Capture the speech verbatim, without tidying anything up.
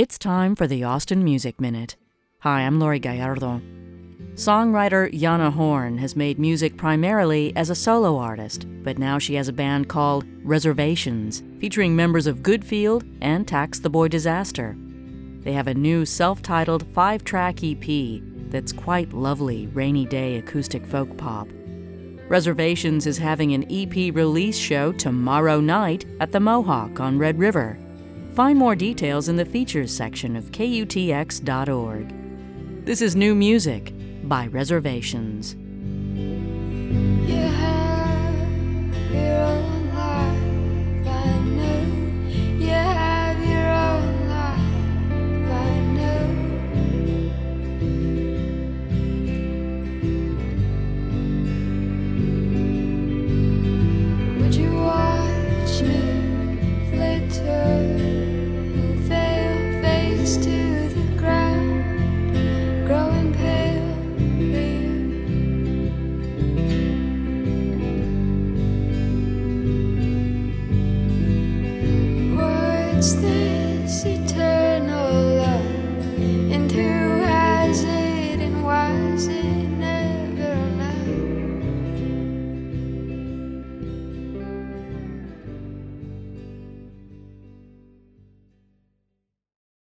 It's time for the Austin Music Minute. Hi, I'm Lori Gallardo. Songwriter Yana Horn has made music primarily as a solo artist, but now she has a band called Reservations, featuring members of Goodfield and Tax the Boy Disaster. They have a new self-titled five-track E P that's quite lovely rainy day acoustic folk pop. Reservations is having an E P release show tomorrow night at the Mohawk on Red River. Find more details in the features section of K U T X dot org. This is New Music by Reservations.